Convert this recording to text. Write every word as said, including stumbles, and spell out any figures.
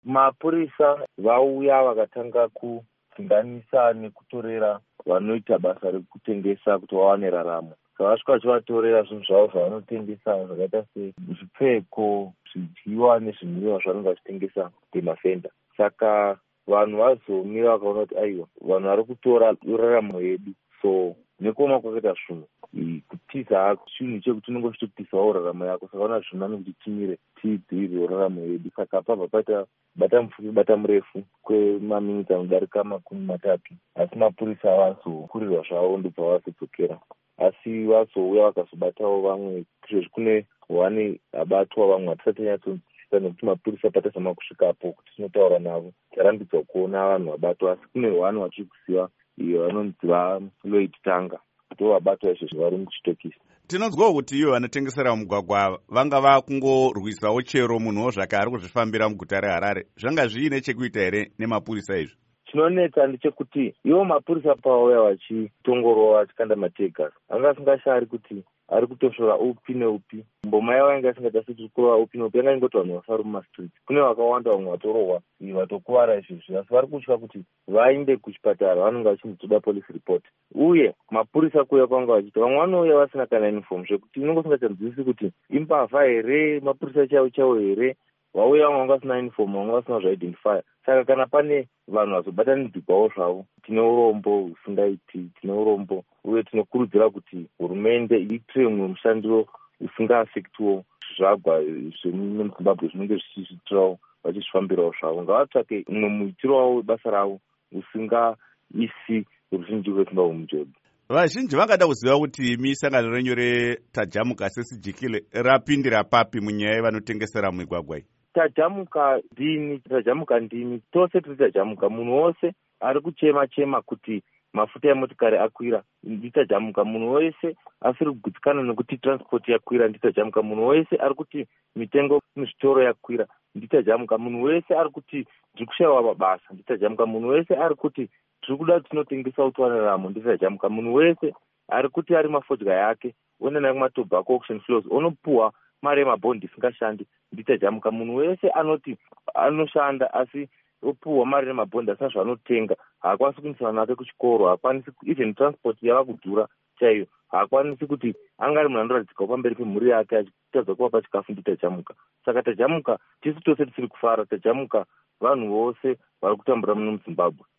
Mapurisa vauya vakatanga kudzinganisa nekutorera vanoita basa rekutengesa kuti vawane raramo. Vakasvika vachivatorera zvinhu zvavo zvavanotengesa zvakaita sezvipfeko, zvidyiwa nezvinwiwa zvavanenge vachitengesa kwemafenda. Saka vanhu vazomira vakaona kuti aiwa, vanhu vari kutora raramo yedu. So nekoma kwakaita zvinhu kutiza chinhu chekuti unenge uchitotisawo raramo yako. Saka vaona zvino nekuti timire tidzivirire raramo yedu. Saka pabva paita bata mupfupi bata murefu kwemaminitsi anodarika makumi matatu. Asi mapurisa avazokurirwa zvavo ndobva vazodzokera. Asi vazouya vakazobatawo vamwe. Izvezvi kune hwani abatwa vamwe hatisati tanyatsonzwisisa nekuti mapurisa patazama kusvikapo kuti tinotaura navo tarambidzwa kuona vanhu vabatwa. Asi kune hwani vachiri kuziva iyo vanonzi vaLloyd Tanga ndo vabatwa izvezvi vari muchitokisi. Tinonzwawo kuti ivo vanotengesera mugwagwa vanga vakungorwisawo chero munhuwo zvake ari kuzvifambira muguta reHarare. Zvanga zviine chekuita here nemapurisa izvi? Chinonetsa ndechekuti ivo mapurisa pavauya vachitongorowa vachikanda mategasi anga asingashari kuti ari kutosvora upi neupi. Mboma yavo yanga asingachasi kurova upi neupi, yanga ingoti vanhu vasari mumastreets. Kune vakawanda vamwe vatorohwa vatokuvara izvezvi, asi vari kutya kuti vainde kuchipatara vanenge vachindotoda police report. Uye mapurisa kuuya kwanga vachiti vamwe vanouya vasina kana uniform zvekuti unenge usingachanzwisisi kuti imbavha here, mapurisa chaivo chaivo here. Vauya vamwe vanga vasina uniform, vamwe vasina zvaidentifier. Saka kana pane vanhu vazobatanidzwawo zvavo, tine urombo husingaiti, tine urombo. Uye tinokurudzira kuti hurumende iitire mumwe mushando usingaafektiwo zvagwa zvemuZimbabwe zvinenge zvichizvitirawo vachizvifambirawo zvavo. Ngavatsvake mumwe muitiro wavo webasa ravo usingaisi ruzhinji rweZimbabwe munjodzi. Vazhinji vangada kuziva kuti imi sangano renyu reTajamuka sesijikile rapindira papi munyaya yevanotengesera mumigwagwa iyi? Tajamuka ndini, Tajamuka ndini, tose tiri Tajamuka. Munhu wose ari kuchema chema kuti mafuta emotikari akwira nditajamuka. Munhu wese asiri kugutsikana nekuti transport yakwira nditajamuka. Munhu wese ari kuti mitengo muzvitoro yakwira nditajamuka. Munhu wese ari kuti ndiri kushayiwa mabasa nditajamuka. Munhu wese ari kuti tiri kuda tinotengesa utwanaramo nditajamuka. Munhu wese ari kuti ari mafodya yake onana kumatobacco auction floors onopuwa mari yemabhondi isingashandi nditajamuka. Munhu wese anoti anoshanda asi opuwa mari yemabhondi asina zvaanotenga, haakwanisi kuendesa vana vake kuchikoro, haakwanisi even transport yava kudhura chaiyo, haakwanisi kuti anga ari munhu anoratidzikawo pamberi pemhuri yake achitadza kuvapa chikafu nditajamuka. Saka Tajamuka tisu tose tisiri kufara. Tajamuka vanhu vose vari kutambura muno muZimbabwe.